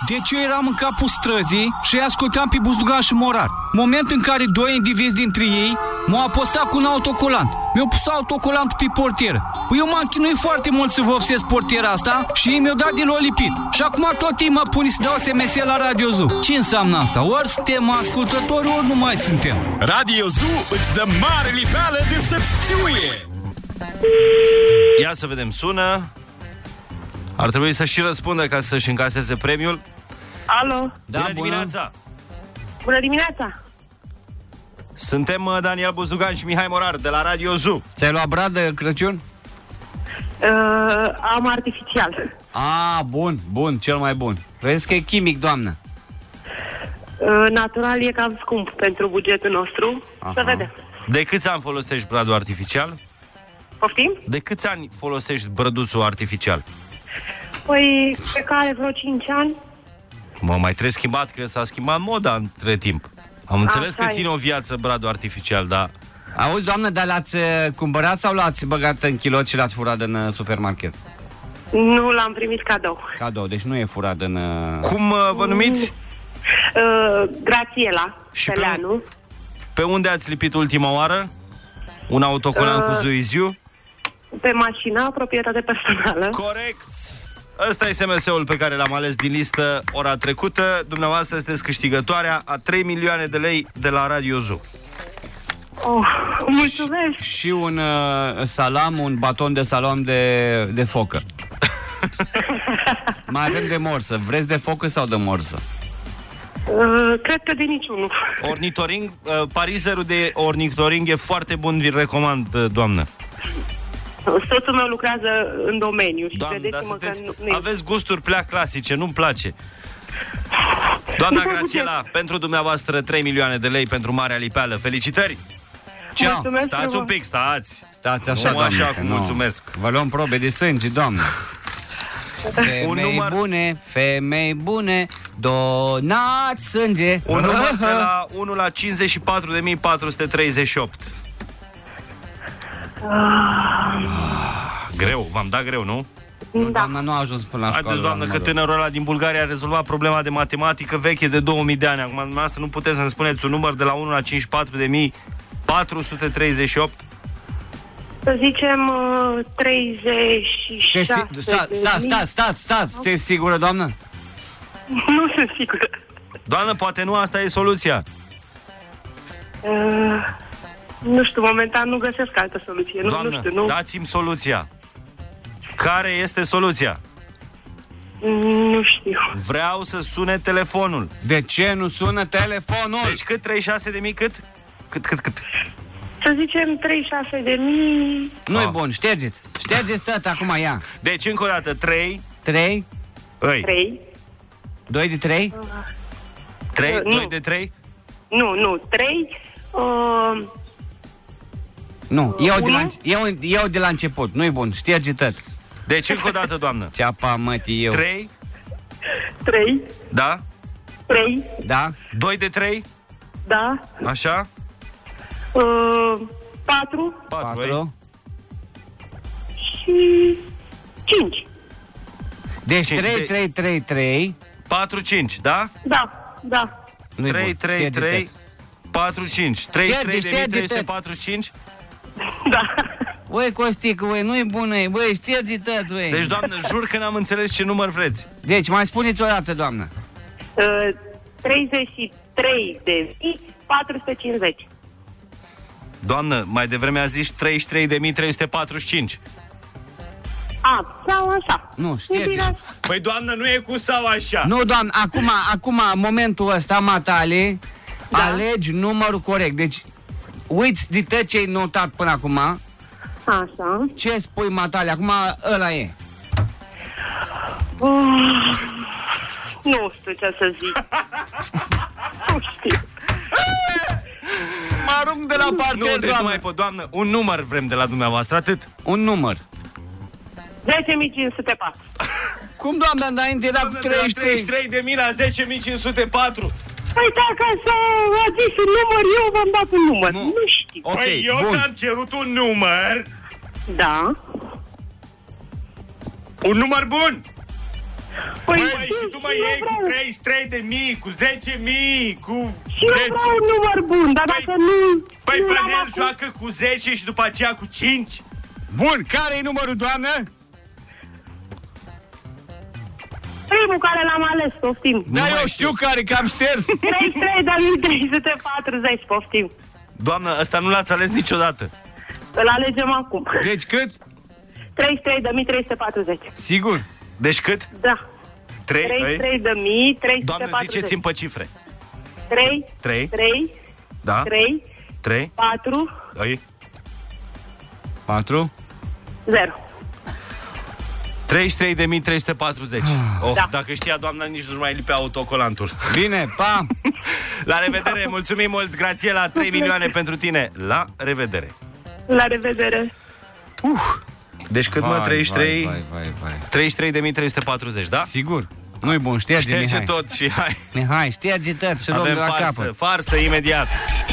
Deci eu eram în capul străzii și îi ascultam pe Buzdugan și Morar. Moment în care doi indivizi dintre ei m-au apostat cu un autocolant. Mi-au pus autocolantul pe portieră. Păi eu m-am chinuit foarte mult să vopsesc portiera asta și ei mi-au dat de lolipit. Și acum tot ei mă pun să dau SMS la Radio Zoo. Ce înseamnă asta? Ori suntem ascultători, ori nu mai suntem. Radio Zoo îți dă mare lipeală de să-ți țiuie. Ia să vedem, sună. Ar trebui să și răspundă ca să-și încaseze premiul. Alo. Da, bună dimineața. Bună dimineața. Suntem Daniel Buzdugan și Mihai Morar de la Radio Zoo. Ți-ai luat brad de Crăciun? Am artificial. Bun, cel mai bun. Vezi că e chimic, doamnă. Natural e cam scump pentru bugetul nostru. Să vedem. De câți ani folosești bradul artificial? Poftim? De câți ani folosești brăduțul artificial? Păi, pe care vreo 5 ani. Mai trebuie schimbat, că s-a schimbat moda între timp. Am înțeles că Așa ține e. o viață bradul artificial, dar... Auzi, doamnă, dar l-ați cumpărat sau l-ați băgat în kilot și l-ați furat în supermarket? Nu l-am primit cadou. Cadou, deci nu e furat în... Cum vă numiți? Grațiela Și Peleanu. Pe unde ați lipit ultima oară? Un autocolant cu Zuiziu? Pe mașina, proprietate personală. Corect! Ăsta e SMS-ul pe care l-am ales din listă ora trecută. Dumneavoastră sunteți câștigătoarea a 3 milioane de lei de la Radio Zoo. Oh, mulțumesc! Și un salam, un baton de salam de focă. Mai avem de morsă. Vreți de focă sau de morsă? Cred că de niciunul. Ornitoring, parizerul de ornitoring e foarte bun, vi-l recomand, doamnă. Soțul meu lucrează în domeniu și Doamnă, credeți-mă că nu aveți gusturi prea clasice, nu-mi place. Doamna Grațiela, pentru dumneavoastră 3 milioane de lei pentru Marea Lipeală. Felicitări! Ceau! Mulțumesc. Stați un pic, stați! Stați așa, Nu doamnă, așa că cum nu. mulțumesc. Vă luăm probe de sânge, doamnă. Femei bune, donați sânge. Un număr de la 1 la 54.438. Greu, v-am dat greu, nu? Nu, Da. doamna, nu a ajuns până la școală. Haideți, doamnă, la că numărul. tânărul ăla din Bulgaria a rezolvat problema de matematică veche de 2000 de ani. Acum, dumneavoastră, nu puteți să-mi spuneți un număr de la 1 la 54.438? Să zicem 36. Stați, sunteți sigură, doamnă? Nu sunt sigură. Doamnă, poate nu asta e soluția. Nu știu, momentan nu găsesc altă soluție. Doamnă, nu știu, nu. dați-mi soluția. Care este soluția? Nu știu. Vreau să sune telefonul. De ce nu sună telefonul? Deci cât? 36.000 cât? Cât? Să zicem 36.000. Nu-i bun, ștergeți tot acum, ia. Deci, încă o dată, 3. 3, 3. 2 de 3, 3, Nu. 2 de 3. Nu, 3. nu, Unu? iau de la început, nu-i bun, șterge tot. Deci, încă o dată, doamnă. Ceapa mătii eu. 3, 3. da? 3. Da? 2 de 3, Da. așa? 4. 4. Și 5. Deci Cinci, 3, 4, 5, da? Da. nu-i 3, bun, 3, șterge 3, tot. 4, 5. Șterge 33.345. Da. Băi, Costică, băi, nu-i bună, băi, șterge tot, băi. Deci, doamnă, jur că n-am înțeles ce număr vreți. Deci, mai spuneți o dată, doamnă. 33.450. Doamnă, mai devreme a zis 33.345. Sau așa. Nu, șterge. Păi, doamnă, nu e cu sau așa. Nu, doamnă, acum, momentul ăsta, matale, alegi numărul corect. Deci, uiți de tot ce ai notat până acum. Așa. Ce spui, matale? Acum ăla e. Nu știu ce să zic. Nu știu. Mă arunc de la parter, Nu, deci nu doamnă. mai pot, doamnă. Un număr vrem de la dumneavoastră, atât. Un număr. 10.504. Cum, doamnă, înainte era cu 33? 33.000 la 10.504. Păi dacă a zis un număr, eu v-am dat un număr. Nu știu. Ok, Păi eu bun. ți-am cerut un număr. Da. Un număr bun. Păi și tu mă iei cu 33.000, cu 10.000, cu... Și eu vreau un număr bun, dar dacă nu... Păi nu Bănel l-am joacă cu 10 și după aceea cu 5? Bun, care e numărul, doamnă? primul care l-am ales, poftim. Da, eu știu care, că am șters. 33.340, poftim. Doamnă, ăsta nu l-ați ales niciodată. Îl alegem acum. Deci cât? 33.340. Sigur? Deci cât? Da. 33.340. Doamnă, ziceți-mi pe cifre. 3, 3, 3, da, 3, 3, 4, 4. 0. 33.340. Da. Dacă știa doamna, nici nu mai lipea autocolantul. Bine, pa! La revedere, mulțumim mult, Grațiela, 3 milioane pentru tine. La revedere. La revedere. Deci cât mă, 33? Vai. 33.340, da? Sigur. Nu-i bun, șterge, Șterge Mihai. tot și hai. Mihai, șterge tot și luăm de Avem la capăt. farsă imediat.